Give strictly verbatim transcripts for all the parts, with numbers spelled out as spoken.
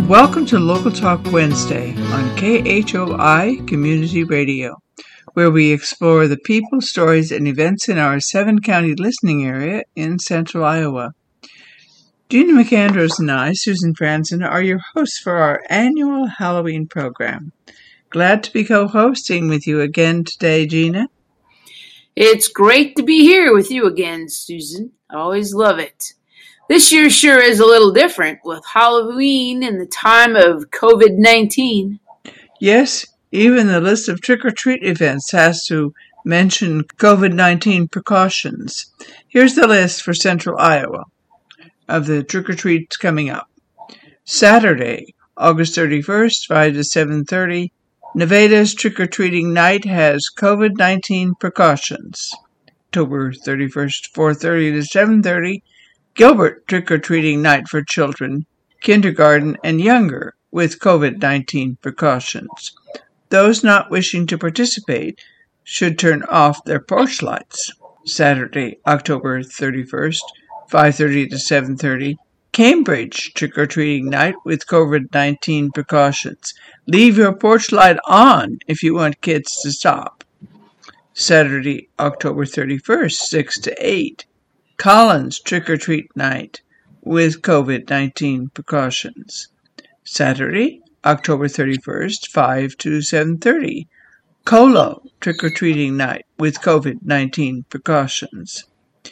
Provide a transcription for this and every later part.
Welcome to Local Talk Wednesday on K H O I Community Radio, where we explore the people, stories, and events in our seven-county listening area in central Iowa. Gina McAndrews and I, Susan Franzen, are your hosts for our annual Halloween program. Glad to be co-hosting with you again today, Gina. It's great to be here with you again, Susan. I always love it. This year sure is a little different with Halloween in the time of covid nineteen. Yes, even the list of trick-or-treat events has to mention covid nineteen precautions. Here's the list for central Iowa of the trick-or-treats coming up. Saturday, August thirty-first, five to seven thirty, Nevada's trick-or-treating night has covid nineteen precautions. October thirty-first, four thirty to seven thirty, Gilbert trick-or-treating night for children, kindergarten and younger, with covid nineteen precautions. Those not wishing to participate should turn off their porch lights. Saturday, October thirty-first, five thirty to seven thirty, Cambridge trick-or-treating night with covid nineteen precautions. Leave your porch light on if you want kids to stop. Saturday, October thirty-first, six to eight, Collins trick-or-treat night with covid nineteen precautions. Saturday, October thirty-first, five to seven thirty, Colo trick-or-treating night with covid nineteen precautions.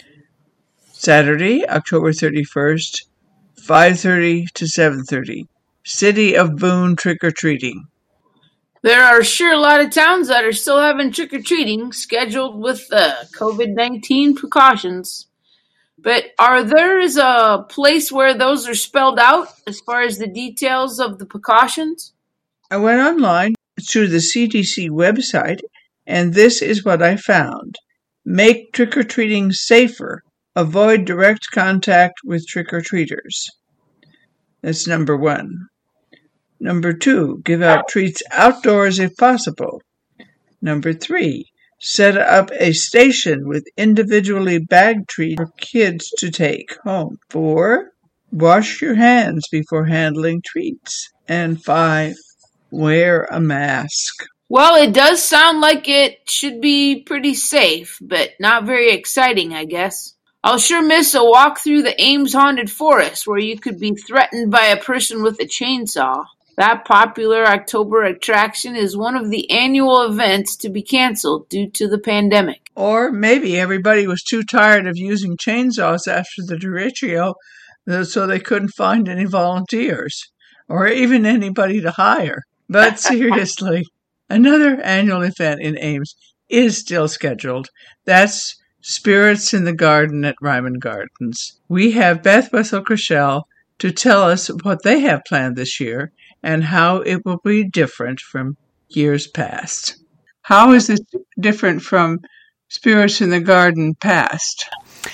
Saturday, October thirty-first, five thirty to seven thirty, City of Boone trick-or-treating. There are sure a lot of towns that are still having trick-or-treating scheduled with uh, covid nineteen precautions. But are there is a place where those are spelled out as far as the details of the precautions? I went online to the C D C website, and this is what I found. Make trick-or-treating safer. Avoid direct contact with trick-or-treaters. That's number one. Number two, give out treats outdoors if possible. Number three, set up a station with individually bagged treats for kids to take home. Four, wash your hands before handling treats. And five, wear a mask. Well, it does sound like it should be pretty safe, but not very exciting, I guess. I'll sure miss a walk through the Ames Haunted Forest where you could be threatened by a person with a chainsaw. That popular October attraction is one of the annual events to be canceled due to the pandemic. Or maybe everybody was too tired of using chainsaws after the derecho, so they couldn't find any volunteers, or even anybody to hire. But seriously, another annual event in Ames is still scheduled. That's Spirits in the Garden at Ryman Gardens. We have Beth Wessel-Chrishell to tell us what they have planned this year and how it will be different from years past. How is this different from Spirits in the Garden past?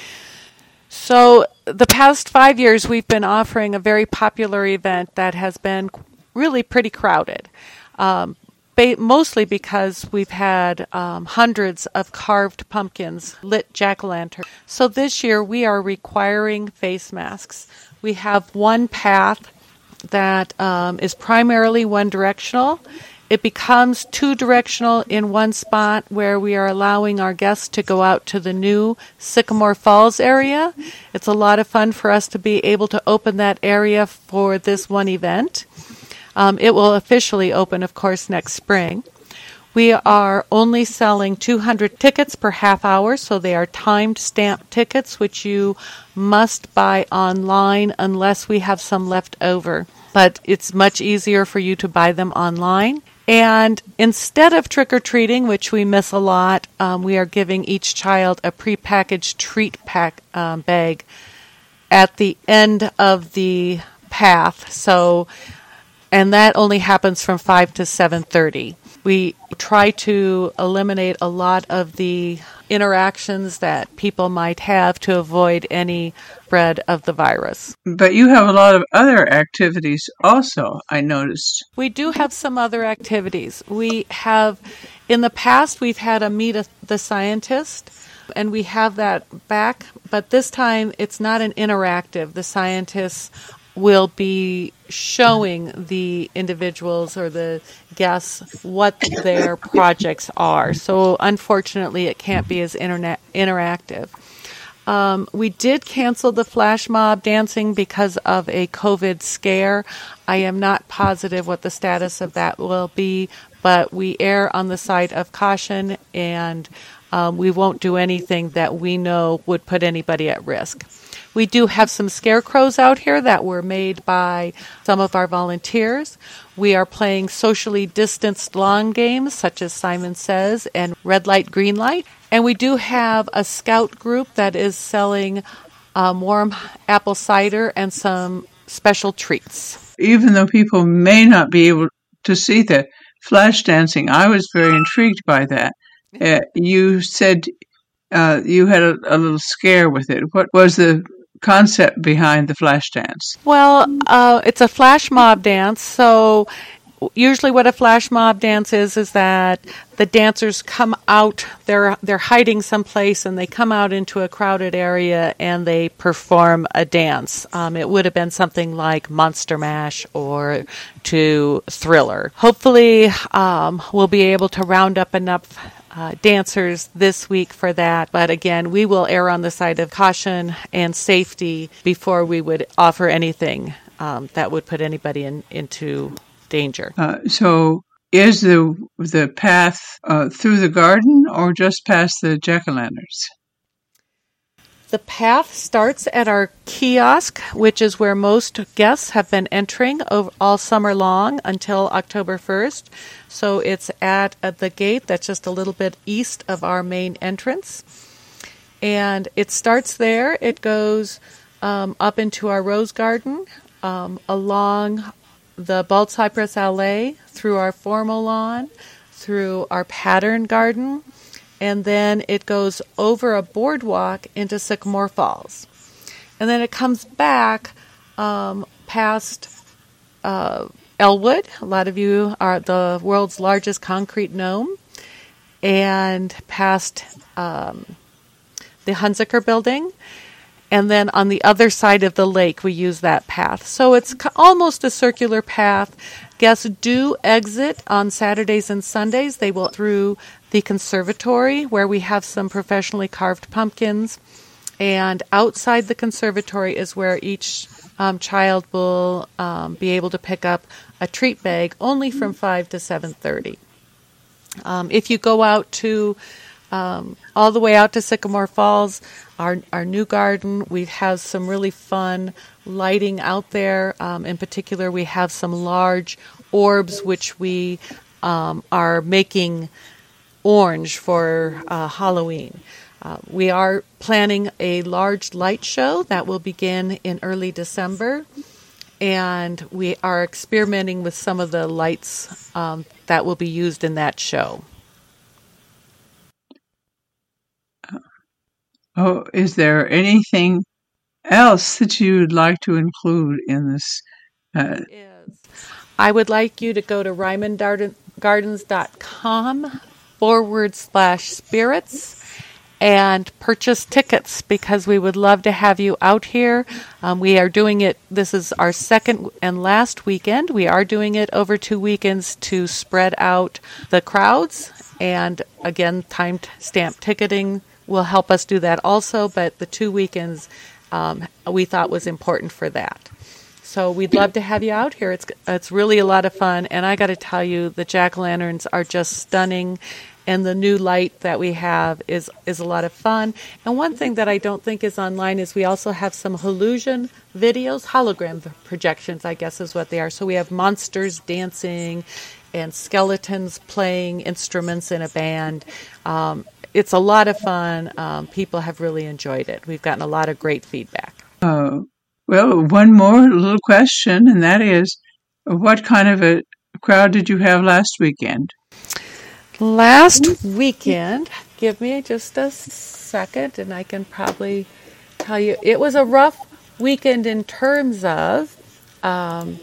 So the past five years we've been offering a very popular event that has been really pretty crowded. Um, Ba- mostly because we've had um, hundreds of carved pumpkins, lit jack-o'-lantern. So this year we are requiring face masks. We have one path that um, is primarily one-directional. It becomes two-directional in one spot where we are allowing our guests to go out to the new Sycamore Falls area. It's a lot of fun for us to be able to open that area for this one event. Um, it will officially open, of course, next spring. We are only selling two hundred tickets per half hour, so they are timed stamped tickets, which you must buy online unless we have some left over. But it's much easier for you to buy them online. And instead of trick-or-treating, which we miss a lot, um, we are giving each child a prepackaged treat pack um, bag at the end of the path. So... And that only happens from five to seven thirty. We try to eliminate a lot of the interactions that people might have to avoid any spread of the virus. But you have a lot of other activities also, I noticed. We do have some other activities. We have, in the past, we've had a Meet a, the Scientist, and we have that back. But this time, it's not an interactive. The scientists will be showing the individuals or the guests what their projects are. So unfortunately, it can't be as internet interactive. Um, we did cancel the flash mob dancing because of a COVID scare. I am not positive what the status of that will be, but we err on the side of caution, and um, we won't do anything that we know would put anybody at risk. We do have some scarecrows out here that were made by some of our volunteers. We are playing socially distanced lawn games, such as Simon Says and Red Light, Green Light. And we do have a scout group that is selling um, warm apple cider and some special treats. Even though people may not be able to see the flash dancing, I was very intrigued by that. Uh, you said uh, you had a, a little scare with it. What was the concept behind the flash dance? Well, uh, it's a flash mob dance. So usually what a flash mob dance is is that the dancers come out, they're they're hiding someplace, and they come out into a crowded area and they perform a dance. Um, it would have been something like Monster Mash or to Thriller. Hopefully um, we'll be able to round up enough Uh, dancers this week for that. But again, we will err on the side of caution and safety before we would offer anything um, that would put anybody in, into danger. Uh, so is the the path uh, through the garden or just past the jack-o'-lanterns? The path starts at our kiosk, which is where most guests have been entering over all summer long until October first. So it's at, at the gate that's just a little bit east of our main entrance. And it starts there. It goes um, up into our rose garden, um, along the bald cypress alley, through our formal lawn, through our pattern garden, and then it goes over a boardwalk into Sycamore Falls. And then it comes back um, past uh, Elwood. A lot of you are the world's largest concrete gnome. And past um, the Hunziker building. And then on the other side of the lake, we use that path. So it's almost a circular path. Guests do exit on Saturdays and Sundays. They will through the conservatory, where we have some professionally carved pumpkins. And outside the conservatory is where each um, child will um, be able to pick up a treat bag, only from five to seven thirty. Um, if you go out to Um, all the way out to Sycamore Falls, our our new garden, we have some really fun lighting out there. Um, in particular, we have some large orbs which we um, are making orange for uh, Halloween. Uh, we are planning a large light show that will begin in early December, and we are experimenting with some of the lights um, that will be used in that show. Oh, is there anything else that you would like to include in this? Uh, is I would like you to go to ryman gardens dot com forward slash spirits and purchase tickets, because we would love to have you out here. Um, we are doing it, this is our second and last weekend. We are doing it over two weekends to spread out the crowds. And again, timed stamp ticketing will help us do that also, but the two weekends um, we thought was important for that. So we'd love to have you out here. It's it's really a lot of fun, and I got to tell you, the jack-o'-lanterns are just stunning, and the new light that we have is, is a lot of fun. And one thing that I don't think is online is we also have some Hallusion videos, hologram projections, I guess is what they are. So we have monsters dancing and skeletons playing instruments in a band. Um, It's a lot of fun. Um, people have really enjoyed it. We've gotten a lot of great feedback. uh, well, one more little question, and that is, what kind of a crowd did you have last weekend? Last weekend, give me just a second, and I can probably tell you, it was a rough weekend in terms of, um,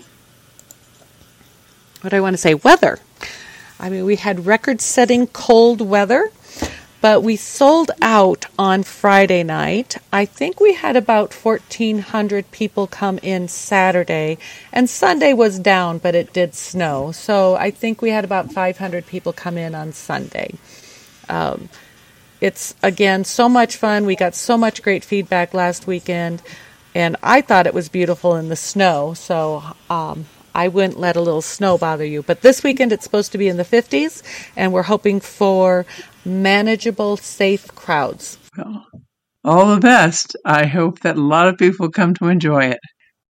what do I want to say, weather. I mean, we had record-setting cold weather. but we sold out on Friday night. I think we had about fourteen hundred people come in Saturday, and Sunday was down, but it did snow. So I think we had about five hundred people come in on Sunday. Um, it's, again, so much fun. We got so much great feedback last weekend, and I thought it was beautiful in the snow, so um, I wouldn't let a little snow bother you. But this weekend it's supposed to be in the fifties, and we're hoping for manageable, safe crowds. Well, all the best. I hope that a lot of people come to enjoy it.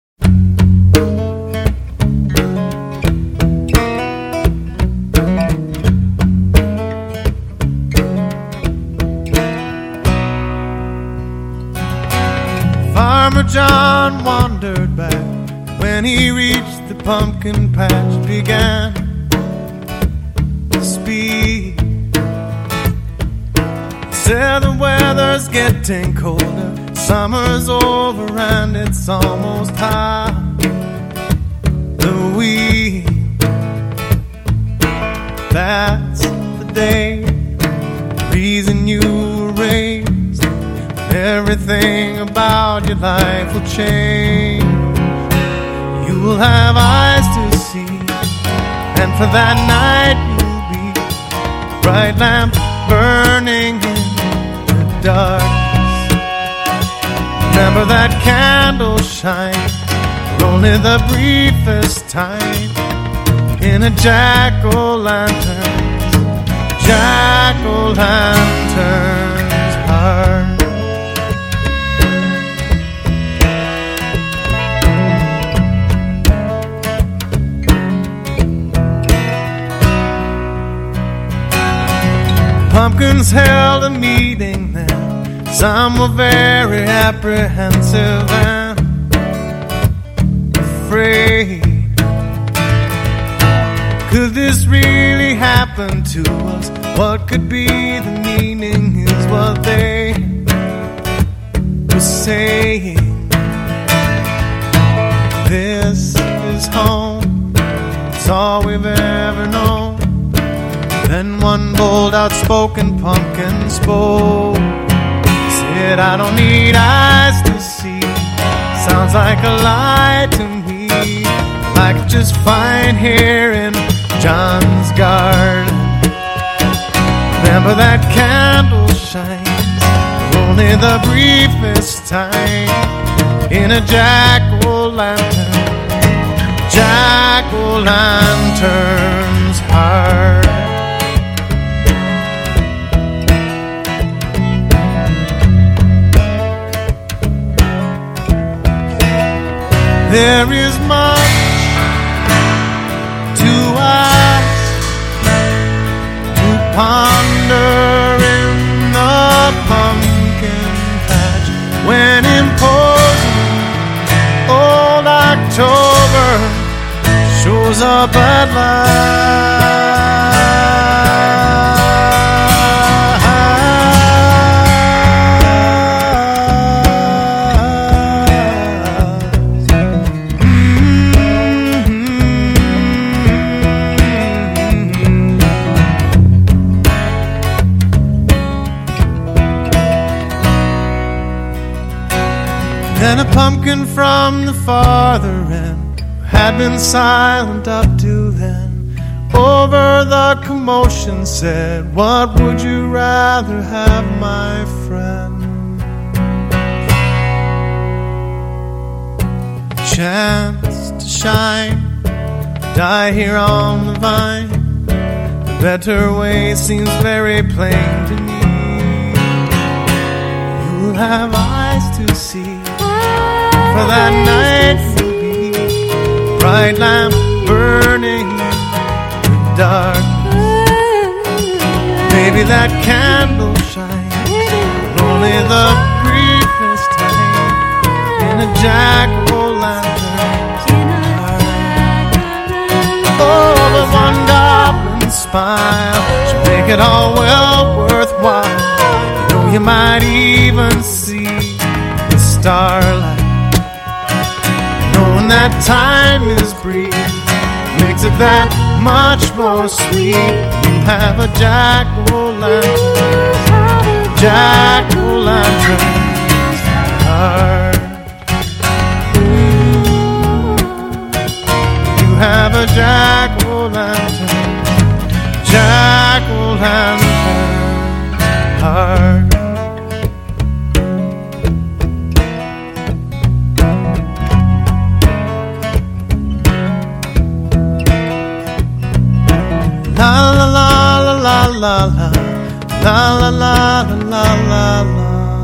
Farmer John wandered back when he reached the pumpkin patch, began to speak. Said the weather's getting colder, summer's over and it's almost Halloween. That's the day, the reason you were raised. Everything about your life will change. You will have eyes to see, and for that night you'll be a bright lamp burning in the darkness. Remember that candle shine for only the briefest time in a jack-o'-lantern's, jack-o'-lantern's heart. Pumpkins held a meeting then. Some were very apprehensive and afraid. Could this really happen to us? What could be the meaning is what they were saying. This is home, it's all we've ever known. Then one bold, outspoken pumpkin spoke. Said, I don't need eyes to see. Sounds like a lie to me. I could just find here in John's garden. Remember that candle shines for only the briefest time in a jack-o'-lantern, jack-o'-lantern's heart. There is much to ask, to ponder in the pumpkin patch, when imposing old October shows up at last. Then a pumpkin from the farther end had been silent up to then, over the commotion said, what would you rather have, my friend? A chance to shine, die here on the vine. The better way seems very plain to me. You'll have eyes to see, for that night will be a bright lamp burning in the darkness. Maybe that candle shines only the briefest time in a jack-o'-lantern's heart. Oh, the one goblin smile should make it all well worthwhile. You know, you might even see the starlight. Knowing that time is brief makes it that much more sweet. You have a jack-o'-lantern jack-o'-lantern's heart. You have a jack-o'-lantern, jack-o'-lantern heart. La la la la la la la la la la la la la.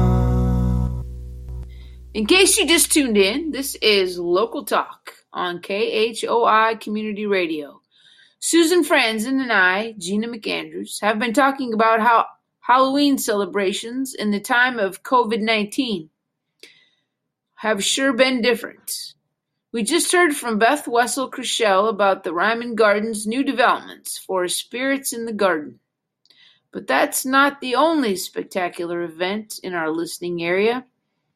In case you just tuned in, this is Local Talk on K H O I Community Radio. Susan Franzen and I, Gina McAndrews, have been talking about how Halloween celebrations in the time of covid nineteen have sure been different. We just heard from Beth Wessel-Chrishell about the Ryman Garden's new developments for Spirits in the Garden. But that's not the only spectacular event in our listening area.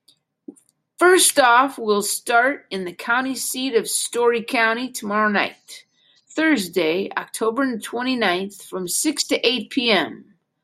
First off, we'll start in the county seat of Story County tomorrow night, Thursday, October twenty-ninth, from six to eight p.m.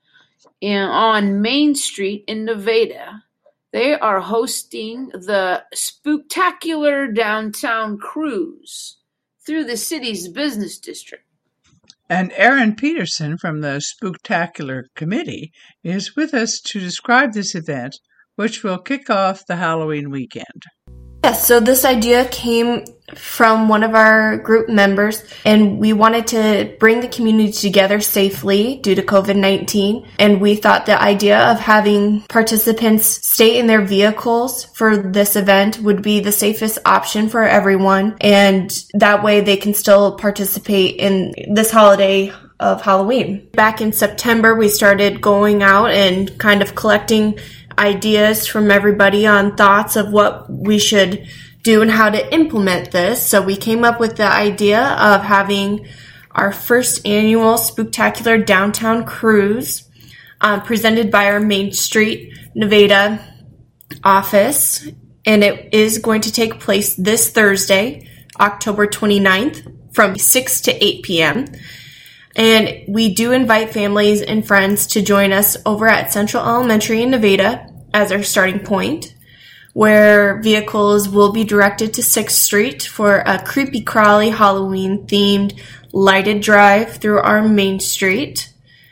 And on Main Street in Nevada, they are hosting the Spooktacular Downtown Cruise through the city's business district. And Erin Peterson from the Spooktacular Committee is with us to describe this event, which will kick off the Halloween weekend. Yes, so this idea came from one of our group members, and we wanted to bring the community together safely due to covid nineteen, and we thought the idea of having participants stay in their vehicles for this event would be the safest option for everyone, and that way they can still participate in this holiday of Halloween. Back in September, we started going out and kind of collecting ideas from everybody on thoughts of what we should do and how to implement this. So we came up with the idea of having our first annual Spooktacular Downtown Cruise um, presented by our Main Street Nevada office. And it is going to take place this Thursday, October twenty-ninth, from six to eight p.m. And we do invite families and friends to join us over at Central Elementary in Nevada as our starting point, where vehicles will be directed to sixth Street for a creepy crawly Halloween themed lighted drive through our Main Street.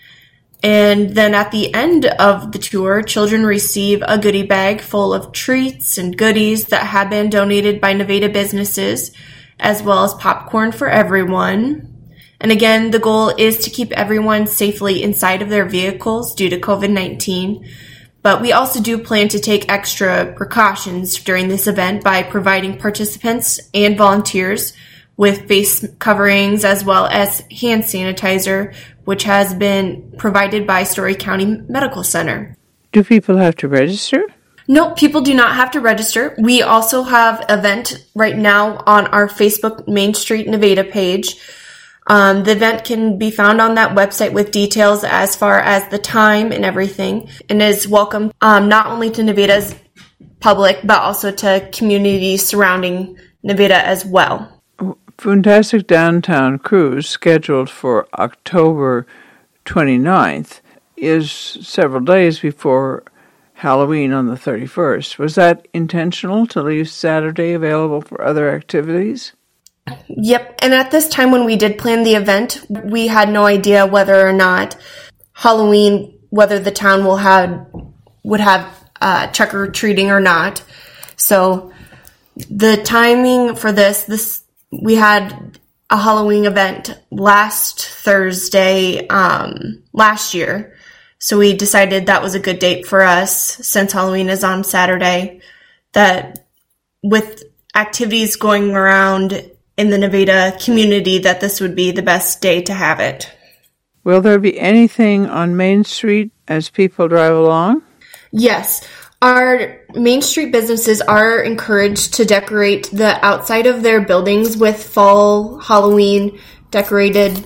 And then at the end of the tour, children receive a goodie bag full of treats and goodies that have been donated by Nevada businesses, as well as popcorn for everyone. And again, the goal is to keep everyone safely inside of their vehicles due to covid nineteen. But we also do plan to take extra precautions during this event by providing participants and volunteers with face coverings as well as hand sanitizer, which has been provided by Story County Medical Center. Do people have to register? No, people do not have to register. We also have an event right now on our Facebook Main Street Nevada page. Um, the event can be found on that website with details as far as the time and everything, and is welcome um, not only to Nevada's public, but also to communities surrounding Nevada as well. Fantastic Downtown Cruise, scheduled for October twenty-ninth, is several days before Halloween on the thirty-first. Was that intentional to leave Saturday available for other activities? Yep, and at this time when we did plan the event, we had no idea whether or not Halloween, whether the town will have would have uh, trick-or-treating or not. So the timing for this, this we had a Halloween event last Thursday, um, last year. So we decided that was a good date for us, since Halloween is on Saturday, that with activities going around in the Nevada community, that this would be the best day to have it. Will there be anything on Main Street as people drive along? Yes. Our Main Street businesses are encouraged to decorate the outside of their buildings with fall Halloween decorated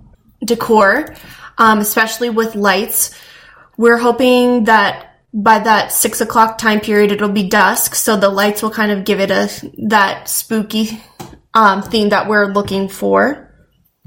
decor, um, especially with lights. We're hoping that by that six o'clock time period, it'll be dusk, so the lights will kind of give it a that spooky um, theme that we're looking for.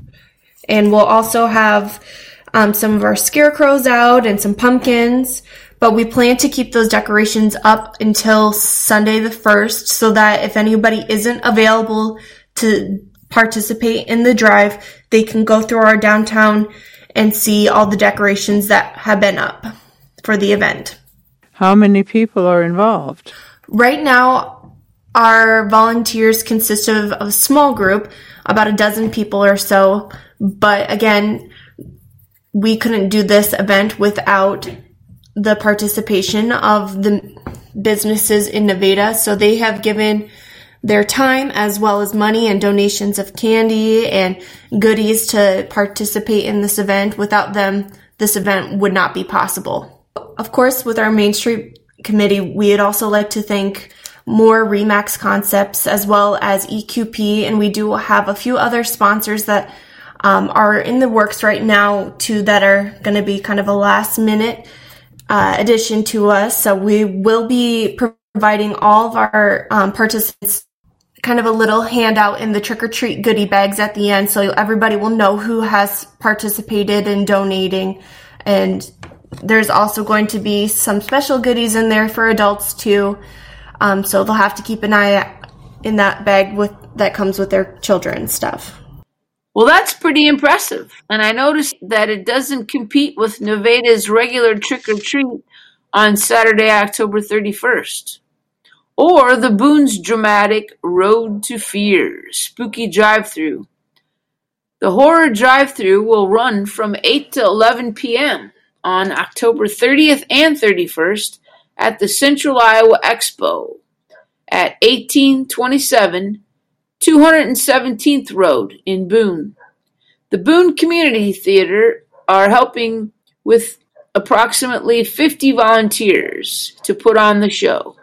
And we'll also have um, some of our scarecrows out and some pumpkins. But we plan to keep those decorations up until Sunday the first so that if anybody isn't available to participate in the drive, they can go through our downtown and see all the decorations that have been up for the event. How many people are involved? Right now, our volunteers consist of a small group, about a dozen people or so. But again, we couldn't do this event without the participation of the businesses in Nevada. So they have given their time as well as money and donations of candy and goodies to participate in this event. Without them, this event would not be possible. Of course, with our Main Street Committee, we'd also like to thank more Remax Concepts as well as E Q P, and we do have a few other sponsors that um, are in the works right now too that are going to be kind of a last minute uh, addition to us. So we will be providing all of our um, participants kind of a little handout in the trick-or-treat goodie bags at the end, so everybody will know who has participated in donating. And there's also going to be some special goodies in there for adults too. Um, so they'll have to keep an eye in that bag with that comes with their children stuff. Well, that's pretty impressive. And I noticed that it doesn't compete with Nevada's regular trick-or-treat on Saturday, October thirty-first. Or the Boone's dramatic Road to Fear spooky drive-thru. The horror drive-thru will run from eight to eleven p.m. on October thirtieth and thirty-first at the Central Iowa Expo at eighteen twenty-seven two hundred seventeenth Road in Boone. The Boone Community Theater are helping with approximately fifty volunteers to put on the show.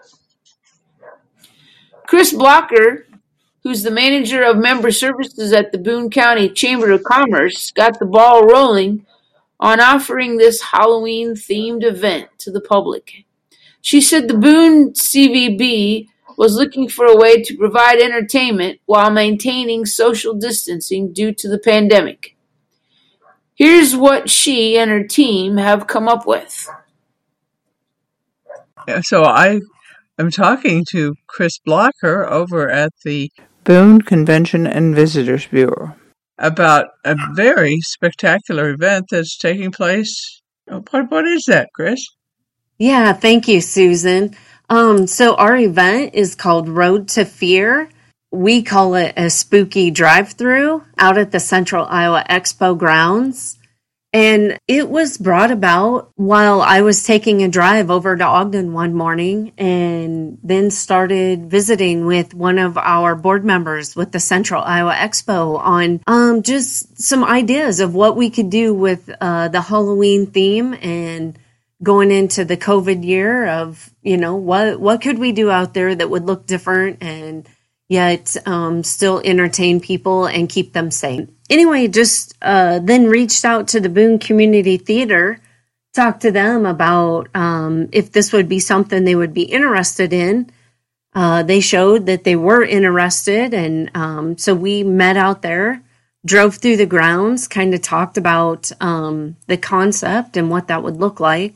Chris Blocker, who's the manager of member services at the Boone County Chamber of Commerce, got the ball rolling on offering this Halloween-themed event to the public. She said the Boone C V B was looking for a way to provide entertainment while maintaining social distancing due to the pandemic. Here's what she and her team have come up with. So I am talking to Chris Blocker over at the Boone Convention and Visitors Bureau about a very spectacular event that's taking place. What, what is that, Chris? Yeah, thank you, Susan. Um, so our event is called Road to Fear. We call it a spooky drive-thru out at the Central Iowa Expo grounds. And it was brought about while I was taking a drive over to Ogden one morning and then started visiting with one of our board members with the Central Iowa Expo on um, just some ideas of what we could do with uh, the Halloween theme and going into the COVID year of, you know, what what could we do out there that would look different and yet um, still entertain people and keep them safe. Anyway, just uh, then reached out to the Boone Community Theater, talked to them about um, if this would be something they would be interested in. Uh, they showed that they were interested, and um, so we met out there, drove through the grounds, kind of talked about um, the concept and what that would look like.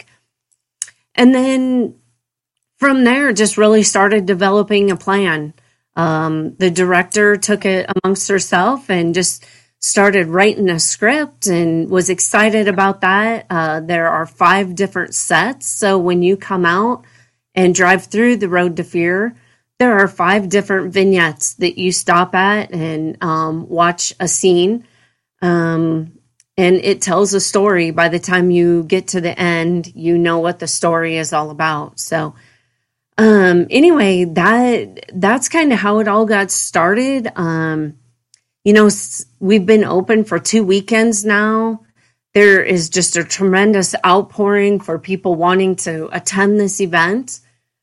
And then from there, just really started developing a plan. Um, the director took it amongst herself and just started writing a script and was excited about that. Uh, there are five different sets. So when you come out and drive through the Road to Fear, there are five different vignettes that you stop at and um, watch a scene. Um, and it tells a story. By the time you get to the end, you know what the story is all about. So um, anyway, that that's kind of how it all got started. Um, you know, we've been open for two weekends now. There is just a tremendous outpouring for people wanting to attend this event.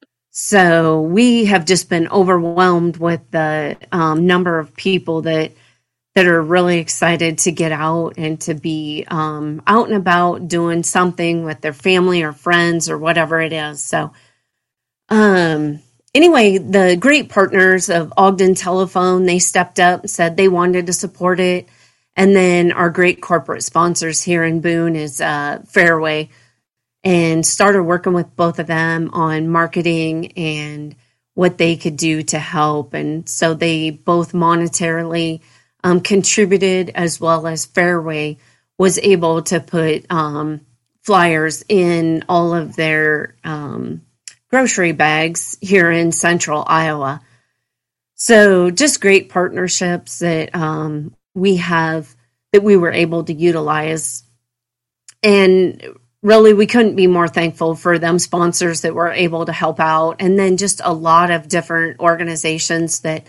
So we have just been overwhelmed with the um, number of people that that are really excited to get out and to be um, out and about doing something with their family or friends or whatever it is. So um, anyway, the great partners of Ogden Telephone, they stepped up and said they wanted to support it. And then our great corporate sponsors here in Boone is uh, Fairway. and started working with both of them on marketing and what they could do to help. And so they both monetarily um, contributed, as well as Fairway was able to put um, flyers in all of their um, grocery bags here in central Iowa. So just great partnerships that um, we have that we were able to utilize. And really, we couldn't be more thankful for them sponsors that were able to help out. And then just a lot of different organizations that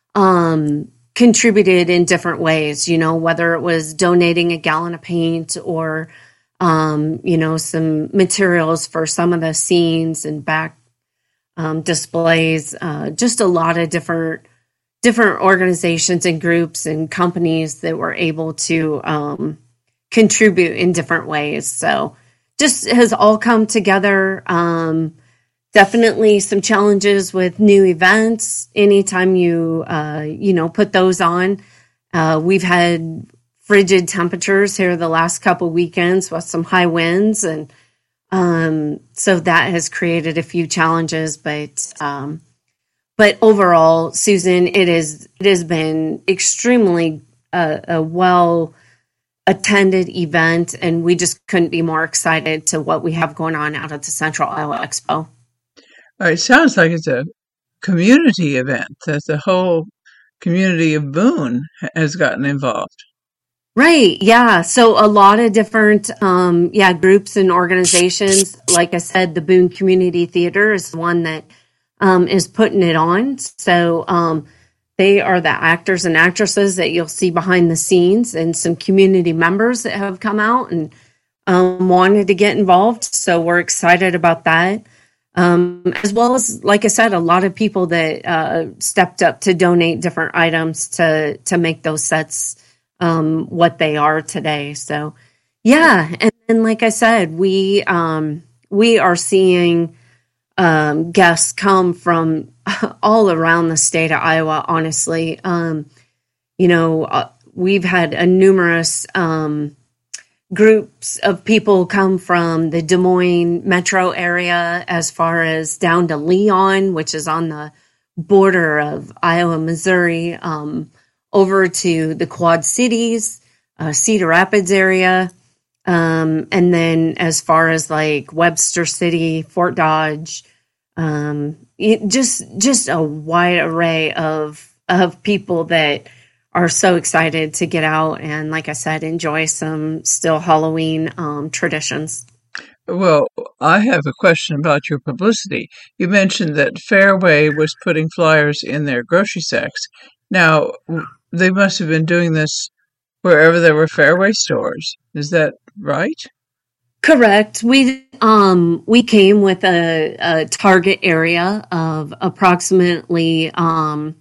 um, contributed in different ways, you know, whether it was donating a gallon of paint or, um, you know, some materials for some of the scenes and back um, displays, uh, just a lot of different different organizations and groups and companies that were able to um, contribute in different ways. So just has all come together. Um, definitely some challenges with new events. Anytime you, uh, you know, put those on, uh, we've had frigid temperatures here the last couple weekends with some high winds. And um, so that has created a few challenges, but, um, but overall, Susan, it is, it has been extremely uh, a well attended event, and we just couldn't be more excited to what we have going on out at the Central Iowa Expo. It sounds like it's a community event, that the whole community of Boone has gotten involved. Right, yeah. So a lot of different, um, yeah, groups and organizations. Like I said, the Boone Community Theater is the one that um, is putting it on. So um, they are the actors and actresses that you'll see behind the scenes, and some community members that have come out and um, wanted to get involved. So we're excited about that. Um, as well as, like I said, a lot of people that uh, stepped up to donate different items to to make those sets um, what they are today. So, yeah, and, and like I said, we um, we are seeing um, guests come from all around the state of Iowa. Honestly, um, you know, uh, we've had a numerous um, groups of people come from the Des Moines metro area, as far as down to Leon, which is on the border of Iowa, Missouri, um, over to the Quad Cities, uh, Cedar Rapids area, um, and then as far as like Webster City, Fort Dodge, um, it just just a wide array of of people that are so excited to get out and, like I said, enjoy some still Halloween um, traditions. Well, I have a question about your publicity. You mentioned that Fairway was putting flyers in their grocery sacks. Now, they must have been doing this wherever there were Fairway stores. Is that right? Correct. We um we came with a, a target area of approximately um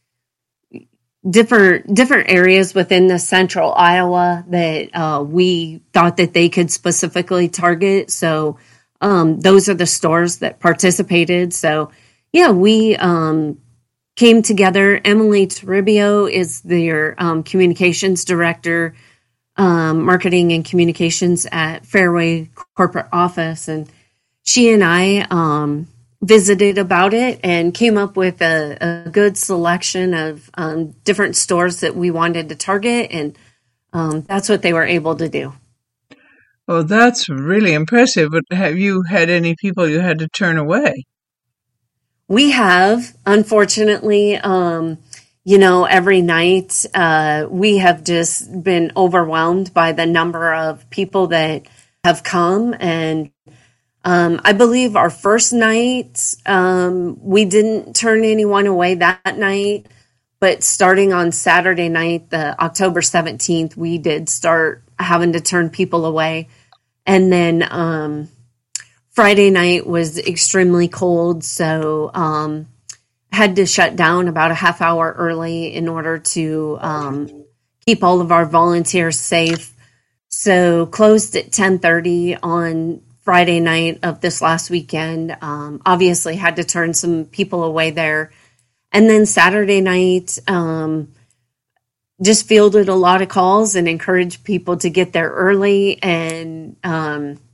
different different areas within the central Iowa that uh, we thought that they could specifically target. So um, those are the stores that participated. So yeah, we um, came together. Emily Toribio is their um, communications director, um, marketing and communications at Fairway Corporate Office, and she and I um, visited about it and came up with a, a good selection of um, different stores that we wanted to target, and um, that's what they were able to do. Oh, that's really impressive. But have you had any people you had to turn away? We have, unfortunately, um, you know, every night uh, we have just been overwhelmed by the number of people that have come. And Um, I believe our first night, um, we didn't turn anyone away that night, but starting on Saturday night, the October seventeenth, we did start having to turn people away. And then um, Friday night was extremely cold, so um, had to shut down about a half hour early in order to um, keep all of our volunteers safe. So closed at ten thirty on Friday night of this last weekend. Um, obviously had to turn some people away there. And then Saturday night, um, just fielded a lot of calls and encouraged people to get there early and um,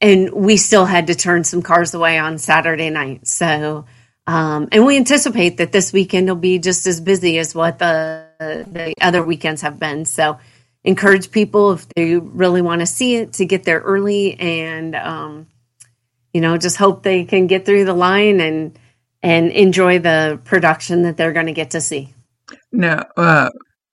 and we still had to turn some cars away on Saturday night. So, um, and we anticipate that this weekend will be just as busy as what the the other weekends have been. So, encourage people if they really want to see it to get there early, and um, you know, just hope they can get through the line and and enjoy the production that they're going to get to see. Now, uh,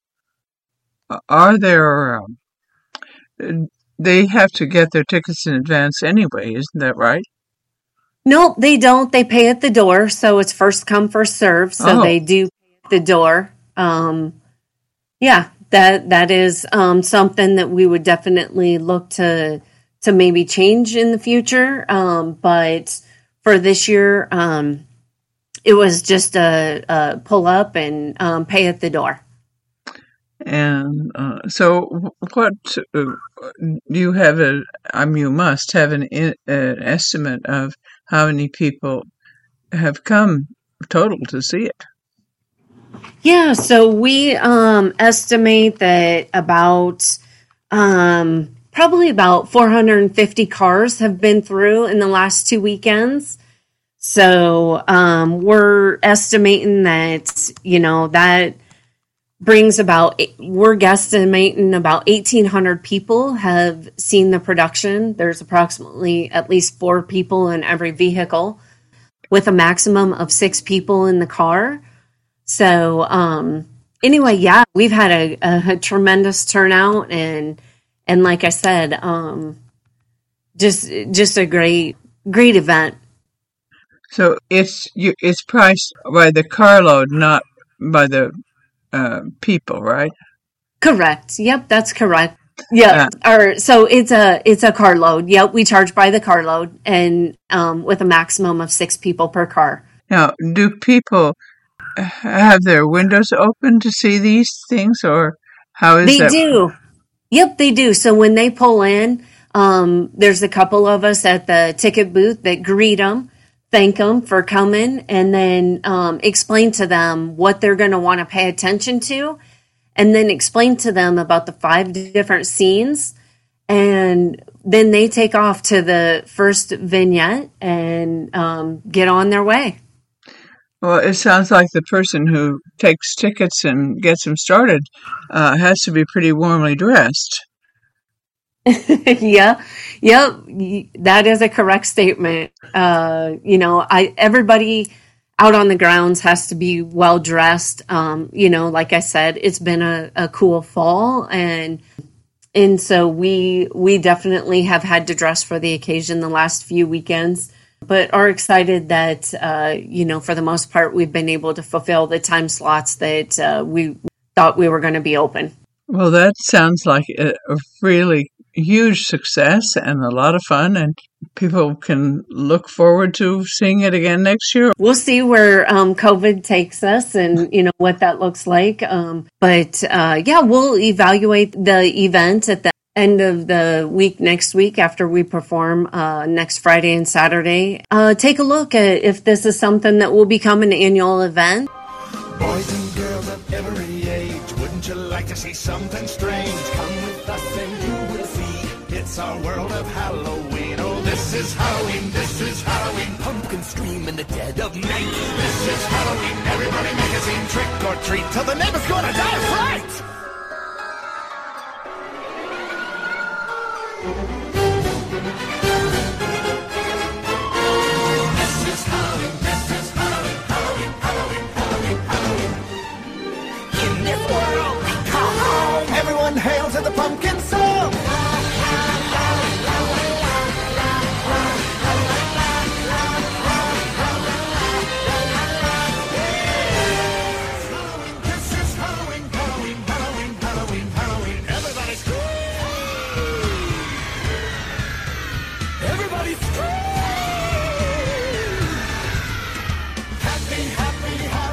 are there? Um, they have to get their tickets in advance anyway, isn't that right? No, they don't. They pay at the door, so it's first come, first serve. So Oh. they do pay at the door. Um, yeah, that that is um, something that we would definitely look to to maybe change in the future. Um, but for this year, um, it was just a, a pull up and um, pay at the door. And uh, so, what uh, do you have? A, I mean, you must have an, in, an estimate of how many people have come total to see it. Yeah, so we um, estimate that about um, probably about four hundred fifty cars have been through in the last two weekends. So um, we're estimating that, you know, that brings about, we're guesstimating about eighteen hundred people have seen the production. There's approximately at least four people in every vehicle with a maximum of six people in the car. So um, anyway, yeah, we've had a, a, a tremendous turnout, and and like I said, um, just just a great great event. So it's you, it's priced by the carload, not by the uh, people, right? Correct. Yep, that's correct. Yeah. Uh, Or so it's a it's a carload. Yep, we charge by the carload, and um, with a maximum of six people per car. Now, do people have their windows open to see these things, or how is They that? do. Yep, they do. So when they pull in, um, there's a couple of us at the ticket booth that greet them, thank them for coming, and then um, explain to them what they're going to want to pay attention to, and then explain to them about the five different scenes. And then they take off to the first vignette and um, get on their way. Well, it sounds like the person who takes tickets and gets them started uh, has to be pretty warmly dressed. Yeah, yep, y- that is a correct statement. Uh, you know, I everybody out on the grounds has to be well dressed. Um, you know, like I said, it's been a, a cool fall, and and so we we definitely have had to dress for the occasion the last few weekends, but are excited that uh, you know, for the most part, we've been able to fulfill the time slots that uh, we thought we were going to be open. Well, that sounds like a, a really huge success and a lot of fun, and people can look forward to seeing it again next year. We'll see where um, COVID takes us, and you know what that looks like. Um, but uh, yeah, we'll evaluate the event at the end of the week next week after we perform uh, next Friday and Saturday. Uh, take a look at if this is something that will become an annual event. Boys and girls of every age, wouldn't you like to see something strange? Come with us and you will see. It's our world of Halloween. Oh, this is Halloween, this is Halloween. Pumpkins scream in the dead of night. This is Halloween, everybody make a scene. Trick or treat till the neighbor's gonna die of fright. This is Halloween, this is Halloween, Halloween, Halloween, Halloween, Halloween. In this world we call home, everyone hail to the pumpkin song. This is Halloween, Halloween, Halloween, Halloween, Halloween. Everybody scream! Everybody scream! Happy, happy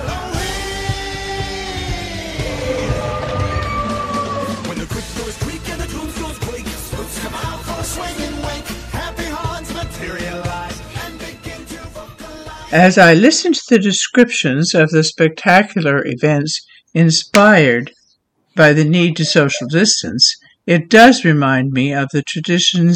Halloween! When the quick goes creak and the tombstones quake, spooks come out for a swing and wake. Happy haunts materialize and begin to vocalize. As I listened to the descriptions of the spectacular events inspired by the need to social distance, it does remind me of the traditions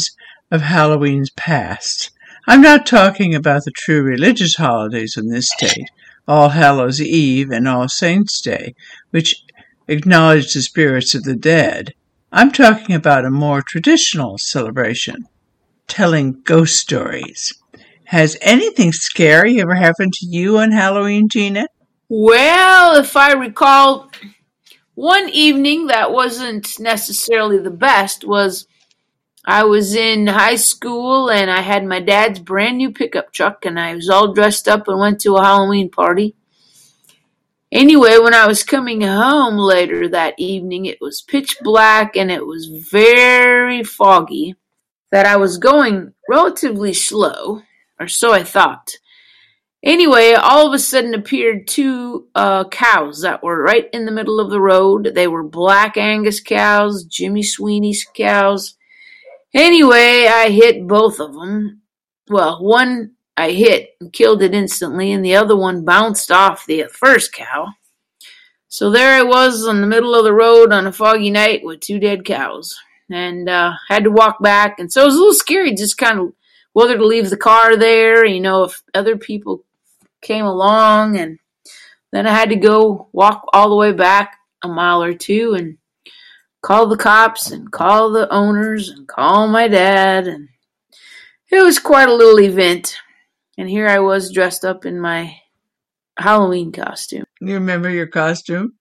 of Halloween's past. I'm not talking about the true religious holidays in this state, All Hallows Eve and All Saints' Day, which acknowledge the spirits of the dead. I'm talking about a more traditional celebration, telling ghost stories. Has anything scary ever happened to you on Halloween, Gina? Well, if I recall, one evening that wasn't necessarily the best was I was in high school and I had my dad's brand new pickup truck and I was all dressed up and went to a Halloween party. Anyway, when I was coming home later that evening, it was pitch black and it was very foggy, that I was going relatively slow, or so I thought. Anyway, all of a sudden appeared two uh, cows that were right in the middle of the road. They were Black Angus cows, Jimmy Sweeney's cows. Anyway, I hit both of them. Well, one I hit and killed it instantly, and the other one bounced off the first cow. So there I was in the middle of the road on a foggy night with two dead cows, and uh, had to walk back. And so it was a little scary, just kind of whether to leave the car there, you know, if other people came along, and then I had to go walk all the way back a mile or two and call the cops and call the owners and call my dad, and it was quite a little event. And here I was dressed up in my Halloween costume. You remember your costume?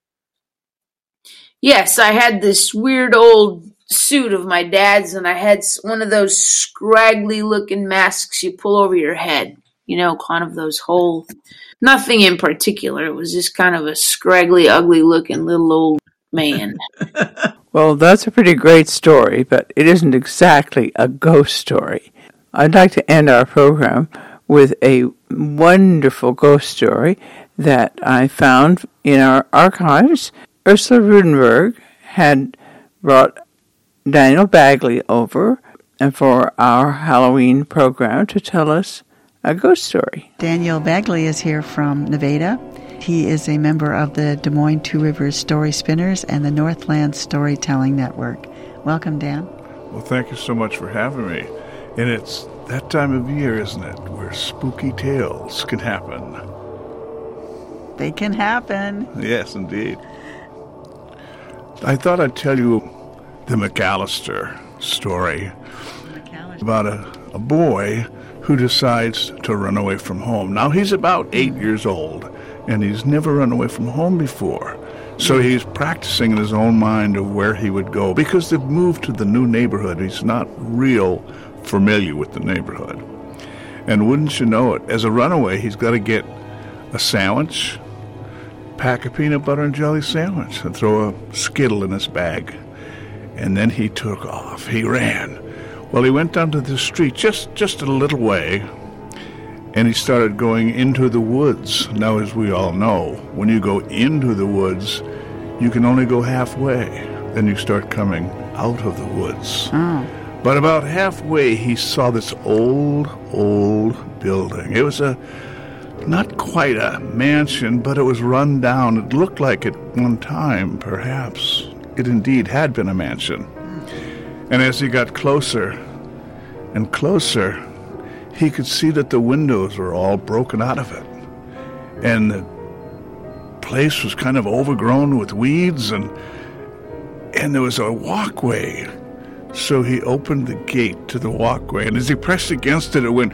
Yes, I had this weird old suit of my dad's, and I had one of those scraggly looking masks you pull over your head. You know, kind of those whole, nothing in particular. It was just kind of a scraggly, ugly looking little old man. Well, that's a pretty great story, but it isn't exactly a ghost story. I'd like to end our program with a wonderful ghost story that I found in our archives. Ursula Rudenberg had brought Daniel Bagley over and for our Halloween program to tell us a ghost story. Daniel Bagley is here from Nevada. He is a member of the Des Moines Two Rivers Story Spinners and the Northland Storytelling Network. Welcome, Dan. Well, thank you so much for having me. And it's that time of year, isn't it, where spooky tales can happen. They can happen. Yes, indeed. I thought I'd tell you the McAllister story McAllister. about a, a boy who decides to run away from home. Now, he's about eight years old, and he's never run away from home before. So he's practicing in his own mind of where he would go. Because they've moved to the new neighborhood, he's not real familiar with the neighborhood. And wouldn't you know it, as a runaway, he's got to get a sandwich, pack a peanut butter and jelly sandwich, and throw a Skittle in his bag. And then he took off. He ran. Well, he went down to the street just, just a little way, and he started going into the woods. Now, as we all know, when you go into the woods, you can only go halfway. Then you start coming out of the woods. Oh. But about halfway, he saw this old, old building. It was a not quite a mansion, but it was run down. It looked like at one time, perhaps, it indeed had been a mansion. And as he got closer and closer, he could see that the windows were all broken out of it. And the place was kind of overgrown with weeds, and and there was a walkway. So he opened the gate to the walkway, and as he pressed against it, it went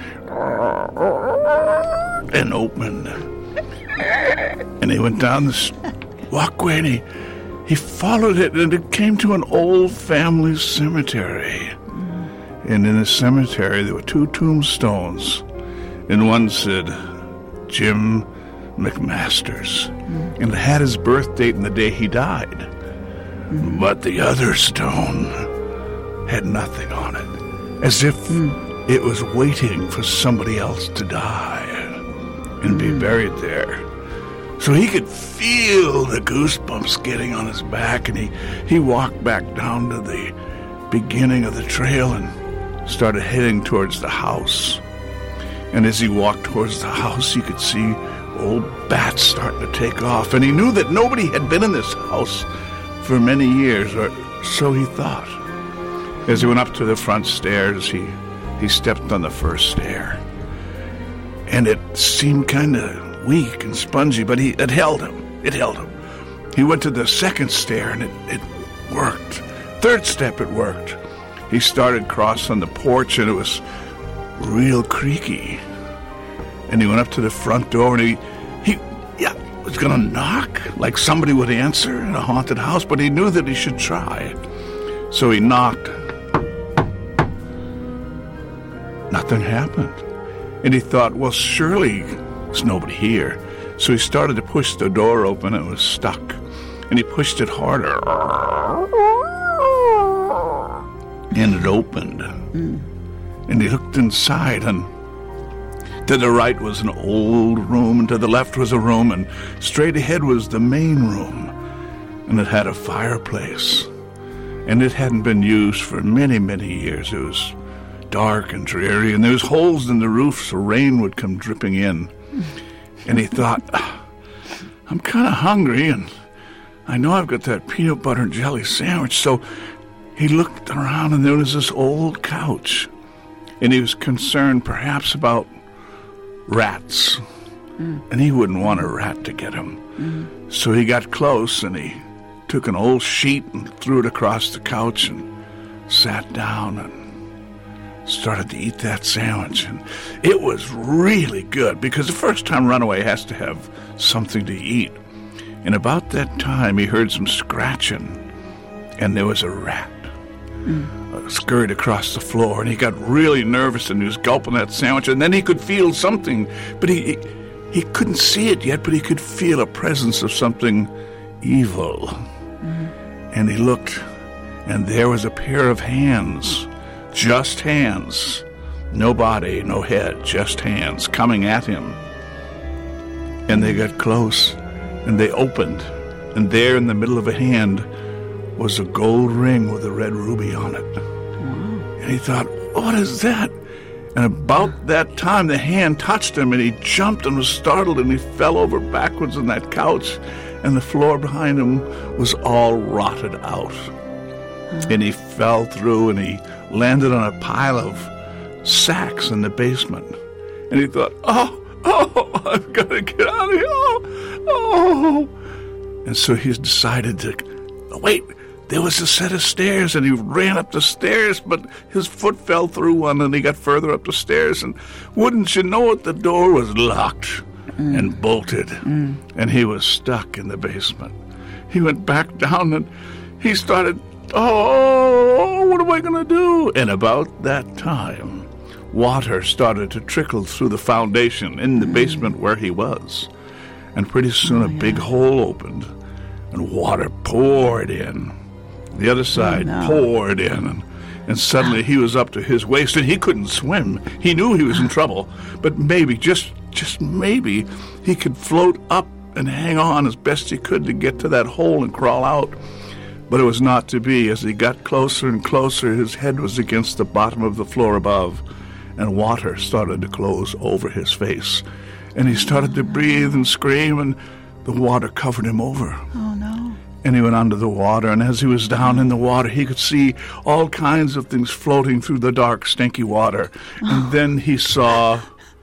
and opened. And he went down this walkway, and he, he followed it, and it came to an old family cemetery. And in the cemetery, there were two tombstones, and one said, Jim McMasters, and it had his birth date and the day he died. But the other stone had nothing on it, as if mm. it was waiting for somebody else to die and mm. be buried there. So he could feel the goosebumps getting on his back, and he, he walked back down to the beginning of the trail and started heading towards the house. And as he walked towards the house, he could see old bats starting to take off, and he knew that nobody had been in this house for many years, or so he thought. As he went up to the front stairs, he he stepped on the first stair. And it seemed kind of weak and spongy, but he, it held him. It held him. He went to the second stair, and it, it worked. Third step, it worked. He started cross on the porch, and it was real creaky. And he went up to the front door, and he, he yeah, was going to knock, like somebody would answer in a haunted house, but he knew that he should try. So he knocked. Nothing happened. And he thought, well, surely there's nobody here. So he started to push the door open, and it was stuck. And he pushed it harder. And it opened. Mm. And he looked inside, and to the right was an old room, and to the left was a room, and straight ahead was the main room. And it had a fireplace. And it hadn't been used for many, many years. It was dark and dreary, and there was holes in the roof so rain would come dripping in. And he thought, I'm kind of hungry, and I know I've got that peanut butter and jelly sandwich. So he looked around, and there was this old couch. And he was concerned perhaps about rats. Mm. And he wouldn't want a rat to get him. Mm. So he got close, and he took an old sheet and threw it across the couch and sat down and started to eat that sandwich. And it was really good, because the first time runaway has to have something to eat. And about that time, he heard some scratching, and there was a rat. Mm. uh, scurried across the floor, and he got really nervous, and he was gulping that sandwich, and then he could feel something, but he, he, he couldn't see it yet, but he could feel a presence of something evil. Mm. And he looked, and there was a pair of hands, just hands, no body, no head, just hands, coming at him. And they got close, and they opened, and there in the middle of a hand was a gold ring with a red ruby on it. Wow. And he thought, what is that? And about that time, the hand touched him, and he jumped and was startled, and he fell over backwards on that couch, and the floor behind him was all rotted out. Mm. And he fell through, and he landed on a pile of sacks in the basement. And he thought, oh, oh, I've got to get out of here. Oh, oh. And so he decided to, oh, wait, there was a set of stairs, and he ran up the stairs, but his foot fell through one, and he got further up the stairs, and wouldn't you know it, the door was locked mm. and bolted, mm. and he was stuck in the basement. He went back down, and he started, oh, what am I going to do? And about that time, water started to trickle through the foundation in the mm. basement where he was, and pretty soon oh, a yeah. big hole opened, and water poured in. The other side oh, no. poured in, and, and suddenly he was up to his waist, and he couldn't swim. He knew he was in trouble, but maybe, just just maybe, he could float up and hang on as best he could to get to that hole and crawl out. But it was not to be. As he got closer and closer, his head was against the bottom of the floor above, and water started to close over his face. And he started to breathe and scream, and the water covered him over. Oh, no. And he went under the water, and as he was down in the water, he could see all kinds of things floating through the dark, stinky water. And then he saw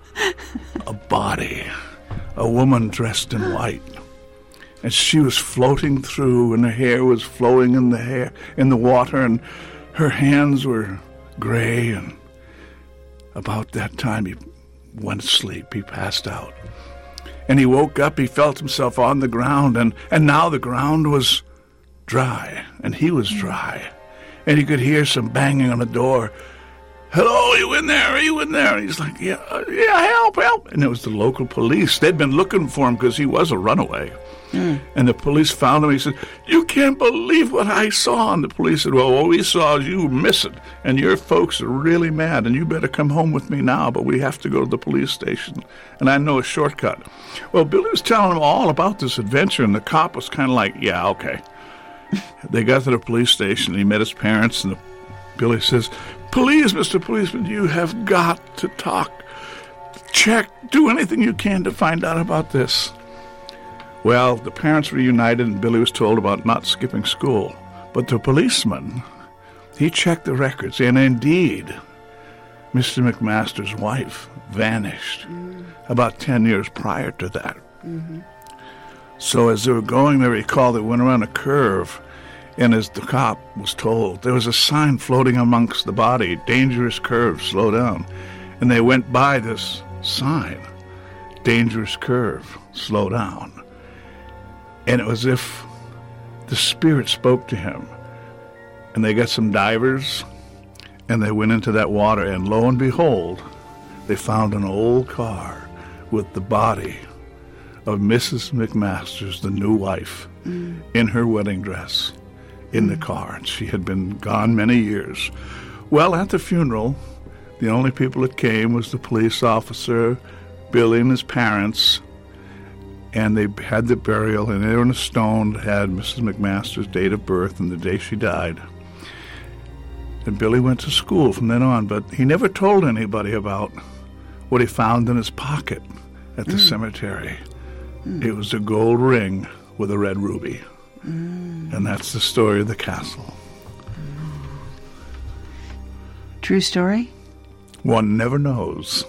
a body, a woman dressed in white. And she was floating through, and her hair was flowing in the hair in the water, and her hands were gray. And about that time, he went to sleep. He passed out. And he woke up, he felt himself on the ground, and, and now the ground was dry, and he was dry. And he could hear some banging on the door. Hello, are you in there? Are you in there? And he's like, yeah, yeah, help, help. And it was the local police. They'd been looking for him because he was a runaway. Mm. And the police found him. He said, you can't believe what I saw. And the police said, well, what we saw is you missing, and your folks are really mad, and you better come home with me now, but we have to go to the police station, and I know a shortcut. Well, Billy was telling him all about this adventure, and the cop was kind of like, yeah, okay. They got to the police station, and he met his parents, and the, Billy says, please, Mister Policeman, you have got to talk. Check, do anything you can to find out about this. Well, the parents reunited, and Billy was told about not skipping school. But the policeman, he checked the records, and indeed, Mister McMaster's wife vanished mm. about ten years prior to that. Mm-hmm. So as they were going, they recall they went around a curve, and as the cop was told, there was a sign floating amongst the body, dangerous curve, slow down. And they went by this sign, dangerous curve, slow down. And it was as if the Spirit spoke to him. And they got some divers, and they went into that water, and lo and behold, they found an old car with the body of Missus McMasters, the new wife, mm. in her wedding dress, in mm. the car. And she had been gone many years. Well, at the funeral, the only people that came was the police officer, Billy and his parents, and they had the burial, and there in a stone had Missus McMaster's date of birth and the day she died. And Billy went to school from then on, but he never told anybody about what he found in his pocket at the mm. cemetery. Mm. It was a gold ring with a red ruby. Mm. And that's the story of the castle. True story? One never knows.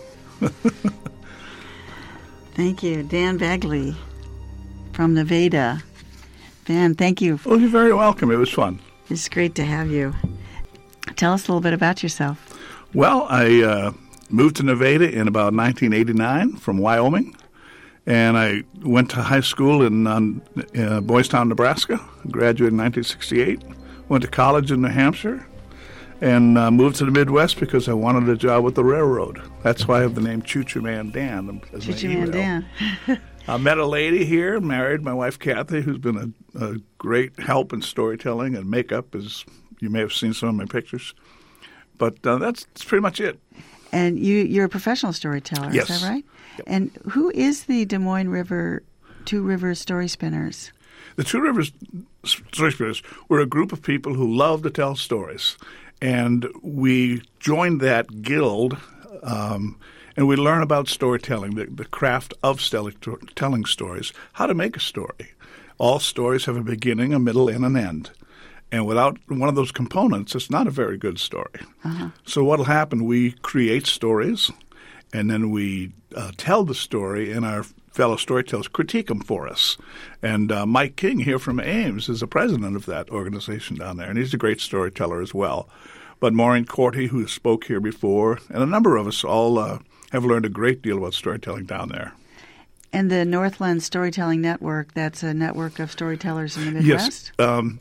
Thank you. Dan Bagley from Nevada. Dan, thank you. Oh, you're very welcome. It was fun. It's great to have you. Tell us a little bit about yourself. Well, I uh, moved to Nevada in about nineteen eighty-nine from Wyoming, and I went to high school in uh, Boys Town, Nebraska, graduated in nineteen sixty-eight, went to college in New Hampshire, and uh, moved to the Midwest because I wanted a job with the railroad. That's why I have the name Choo Choo Man Dan. Choo Choo Man Dan. I met a lady here, married my wife Kathy, who's been a, a great help in storytelling and makeup, as you may have seen some of my pictures. But uh, that's, that's pretty much it. And you, you're a professional storyteller, yes. Is that right? Yep. And who is the Des Moines River, Two Rivers Story Spinners? The Two Rivers Story Spinners were a group of people who love to tell stories. And we joined that guild, um, and we learn about storytelling, the, the craft of telling stories, how to make a story. All stories have a beginning, a middle, and an end. And without one of those components, it's not a very good story. Uh-huh. So what will happen, we create stories, and then we uh, tell the story, and our fellow storytellers critique them for us. And uh, Mike King here from Ames is the president of that organization down there, and he's a great storyteller as well. But Maureen Corty, who spoke here before, and a number of us all uh, have learned a great deal about storytelling down there. And the Northland Storytelling Network, that's a network of storytellers in the Midwest? Yes. Um,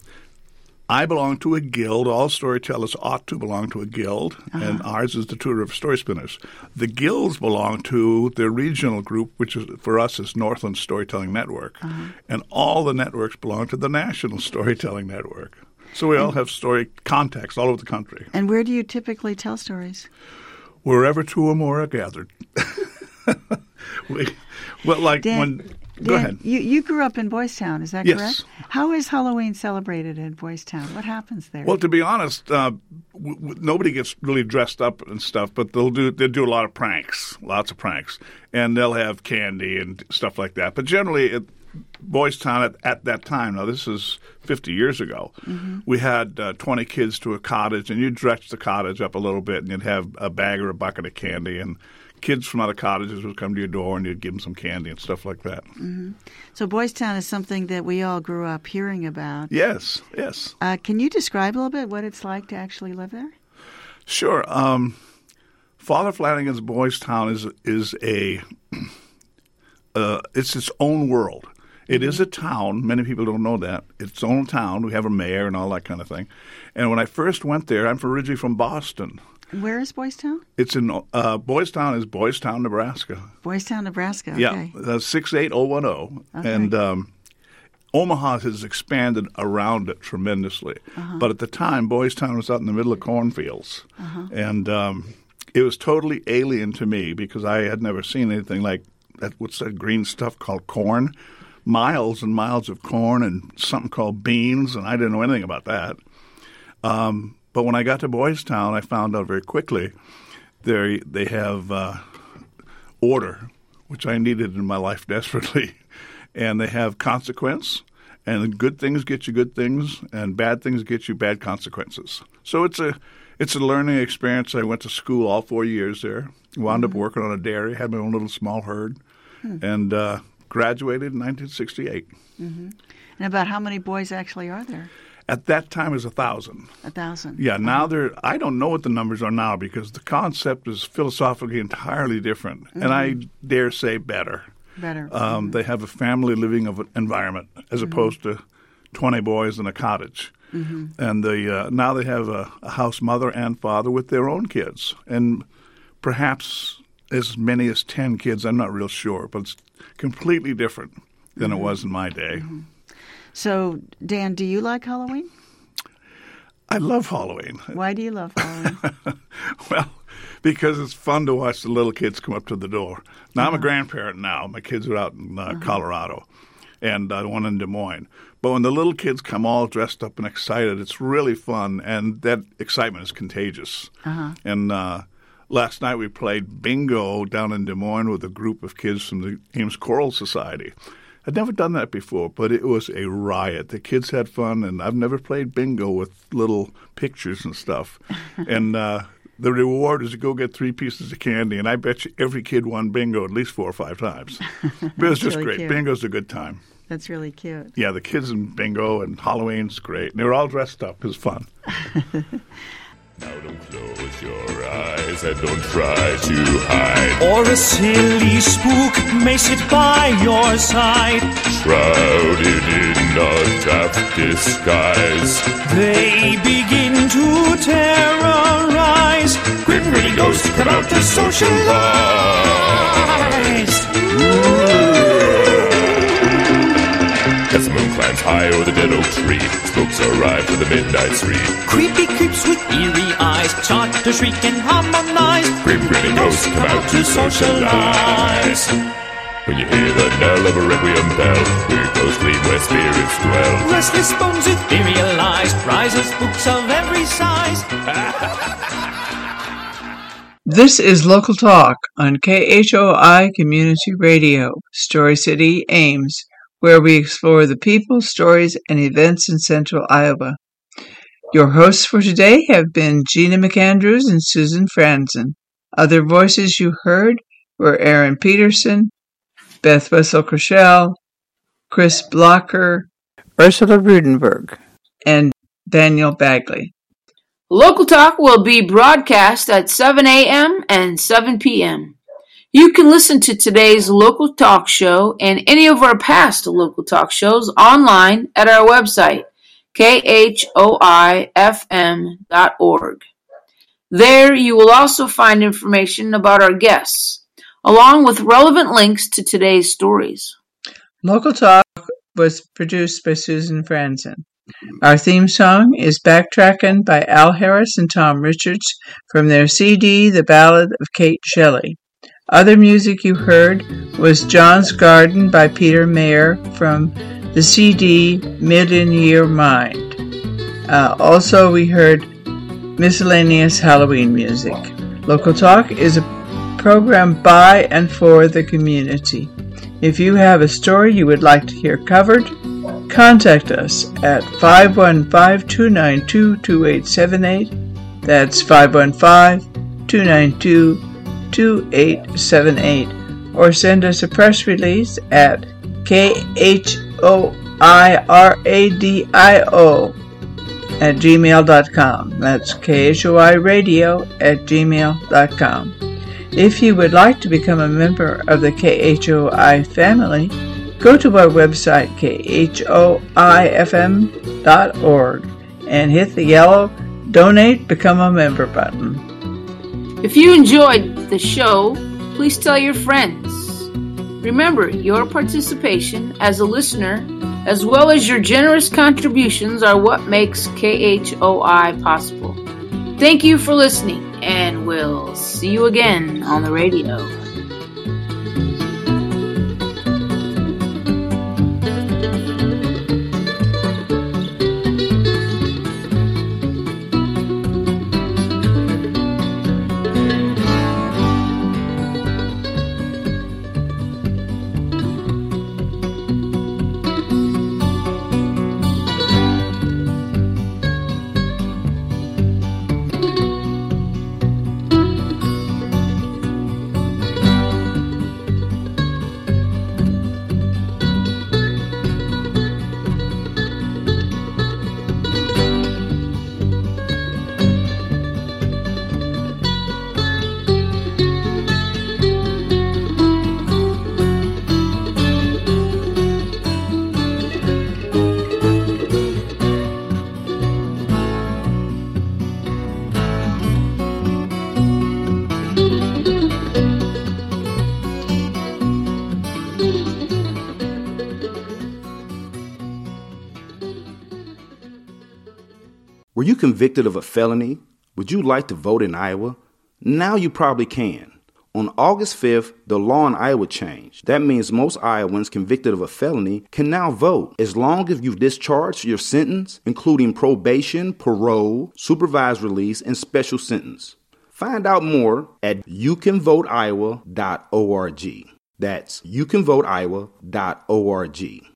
I belong to a guild. All storytellers ought to belong to a guild, uh-huh. and ours is the Two River Story Spinners. The guilds belong to the regional group, which is for us is Northland Storytelling Network, uh-huh. and all the networks belong to the National Storytelling Network. So we and, all have story contacts all over the country. And where do you typically tell stories? Wherever two or more are gathered. we, well, like Dan, when. Go Dan, ahead. You, you grew up in Boys Town, is that yes. correct? How is Halloween celebrated in Boys Town? What happens there? Well, to be honest, uh, w- w- nobody gets really dressed up and stuff, but they'll do they do a lot of pranks, lots of pranks, and they'll have candy and stuff like that. But generally, at Boys Town at, at that time, now this is fifty years ago, mm-hmm. we had uh, twenty kids to a cottage, and you'd dredge the cottage up a little bit, and you'd have a bag or a bucket of candy, and kids from other cottages would come to your door and you'd give them some candy and stuff like that. Mm-hmm. So Boys Town is something that we all grew up hearing about. Yes, yes. Uh, can you describe a little bit what it's like to actually live there? Sure. Um, Father Flanagan's Boys Town is is a uh, it's its own world. It mm-hmm. is a town. Many people don't know that. It's its own town. We have a mayor and all that kind of thing. And when I first went there, I'm originally from Boston. Where is Boys Town? It's in uh, Boys Town is Boys Town, Nebraska. Boys Town, Nebraska. Okay. Yeah, uh, six eight oh one oh, okay. And um, Omaha has expanded around it tremendously. Uh-huh. But at the time, Boys Town was out in the middle of cornfields, uh-huh. and um, it was totally alien to me because I had never seen anything like that. What's that green stuff called corn? Miles and miles of corn and something called beans, and I didn't know anything about that. Um, But when I got to Boys Town, I found out very quickly they they have uh, order, which I needed in my life desperately, and they have consequence, and good things get you good things, and bad things get you bad consequences. So it's a It's a learning experience. I went to school all four years there. Wound up working on a dairy, had my own little small herd, hmm. and uh, graduated in nineteen sixty-eight. Mm-hmm. And about how many boys actually are there? At that time, it was a thousand. A thousand. Yeah. Now there, I don't know what the numbers are now because the concept is philosophically entirely different, mm-hmm. and I dare say better. Better. Um, mm-hmm. They have a family living of environment as mm-hmm. opposed to twenty boys in a cottage. Mm-hmm. And the uh, now they have a, a house mother and father with their own kids, and perhaps as many as ten kids. I'm not real sure, but it's completely different than mm-hmm. it was in my day. Mm-hmm. So, Dan, do you like Halloween? I love Halloween. Why do you love Halloween? Well, because it's fun to watch the little kids come up to the door. Now, uh-huh. I'm a grandparent now. My kids are out in uh, uh-huh. Colorado, and uh, one in Des Moines. But when the little kids come all dressed up and excited, it's really fun, and that excitement is contagious. Uh-huh. And uh, last night we played bingo down in Des Moines with a group of kids from the Ames Choral Society. I'd never done that before, but it was a riot. The kids had fun, and I've never played bingo with little pictures and stuff. and uh, the reward is to go get three pieces of candy, and I bet you every kid won bingo at least four or five times. But it was just really great. Cute. Bingo's a good time. That's really cute. Yeah, the kids in bingo and Halloween's great. And they were all dressed up. It was fun. Now don't close your eyes and don't try to hide. Or a silly spook may sit by your side, shrouded in a daft disguise. They begin to terrorize. Grim grinning ghosts come out to socialize. As the moon climbs high over the dead oak tree, spooks arrive with the midnight spree. Creepy creeps with eerie eyes start to shriek and harmonize. Grim grinning ghosts come out to socialize. When you hear the knell of a requiem bell, weird ghosts gleam where spirits dwell. Restless bones etherealized, rise of spooks of every size. This is Local Talk on K H O I Community Radio, Story City, Ames, where we explore the people, stories, and events in central Iowa. Your hosts for today have been Gina McAndrews and Susan Franzen. Other voices you heard were Aaron Peterson, Beth Wessel-Crochelle, Chris Blocker, Ursula Rudenberg, and Daniel Bagley. Local Talk will be broadcast at seven a.m. and seven p.m. You can listen to today's Local Talk show and any of our past Local Talk shows online at our website, K H O I F M dot org. There you will also find information about our guests, along with relevant links to today's stories. Local Talk was produced by Susan Franzen. Our theme song is Backtrackin' by Al Harris and Tom Richards from their C D, The Ballad of Kate Shelley. Other music you heard was John's Garden by Peter Mayer from the C D Million Year Mind. Uh, also, we heard miscellaneous Halloween music. Local Talk is a program by and for the community. If you have a story you would like to hear covered, contact us at five one five, two nine two, two eight seven eight. That's five one five, two nine two, two eight seven eight. Or send us a press release at K H O I R A D I O at gmail dot com. That's K H O I radio at gmail dot com. If you would like to become a member of the K H O I family, go to our website, K H O I F M dot org, and hit the yellow Donate Become a Member button. If you enjoyed the show, please tell your friends. Remember, your participation as a listener, as well as your generous contributions, are what makes K H O I possible. Thank you for listening, and we'll see you again on the radio. Were you convicted of a felony? Would you like to vote in Iowa? Now you probably can. On August fifth, the law in Iowa changed. That means most Iowans convicted of a felony can now vote as long as you've discharged your sentence, including probation, parole, supervised release, and special sentence. Find out more at you can vote iowa dot org. That's you can vote iowa dot org.